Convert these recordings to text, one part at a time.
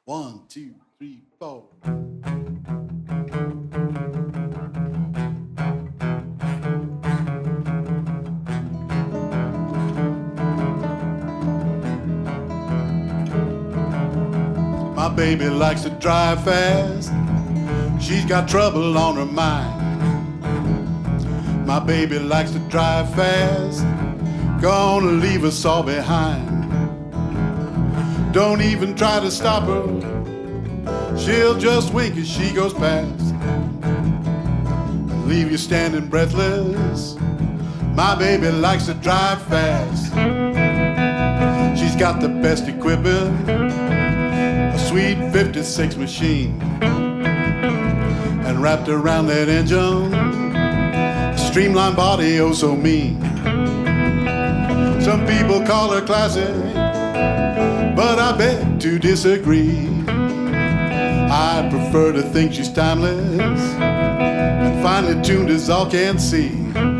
1, 2, 3, 4. My baby likes to drive fast. She's got trouble on her mind. My baby likes to drive fast. Gonna leave us all behind. Don't even try to stop her. She'll just wink as she goes past. Leave you standing breathless. My baby likes to drive fast. She's got the best equipment, a sweet 56 machine. And wrapped around that engine, a streamlined body, oh so mean. Some people call her classic, but I beg to disagree. I prefer to think she's timeless and finely tuned as all can see.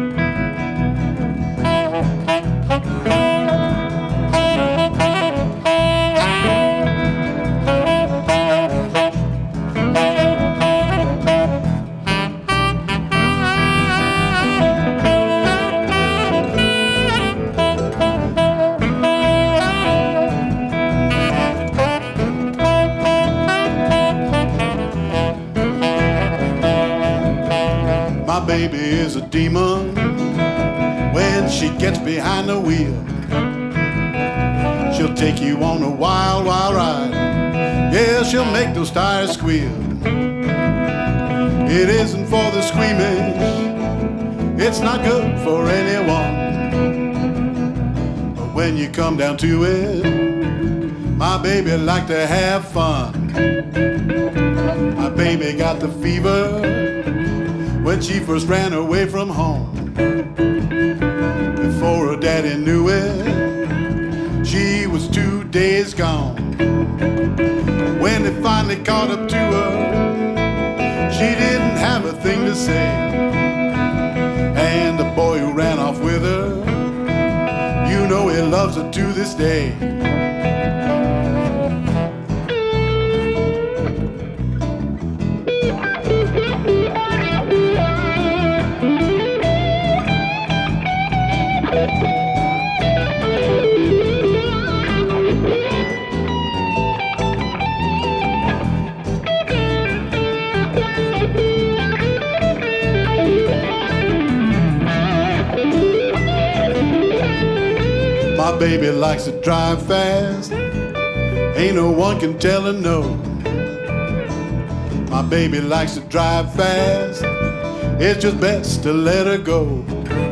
My baby is a demon when she gets behind the wheel. She'll take you on a wild, wild ride. Yeah, she'll make those tires squeal. It isn't for the squeamish, it's not good for anyone. But when you come down to it, my baby like to have fun. My baby got the fever when she first ran away from home. Before her daddy knew it, she was 2 days gone. When it finally caught up to her, she didn't have a thing to say. And the boy who ran off with her, you know he loves her to this day. My baby likes to drive fast. Ain't no one can tell her no. My baby likes to drive fast. It's just best to let her go.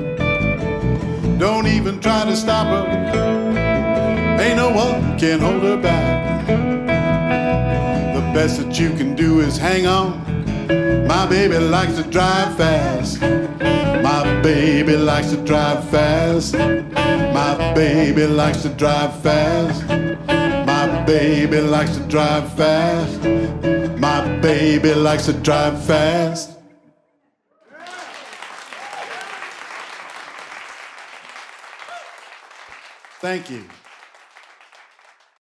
Don't even try to stop her. Ain't no one can hold her back. The best that you can do is hang on. My baby likes to drive fast. My baby likes to drive fast. My baby likes to drive fast. My baby likes to drive fast. My baby likes to drive fast. Thank you.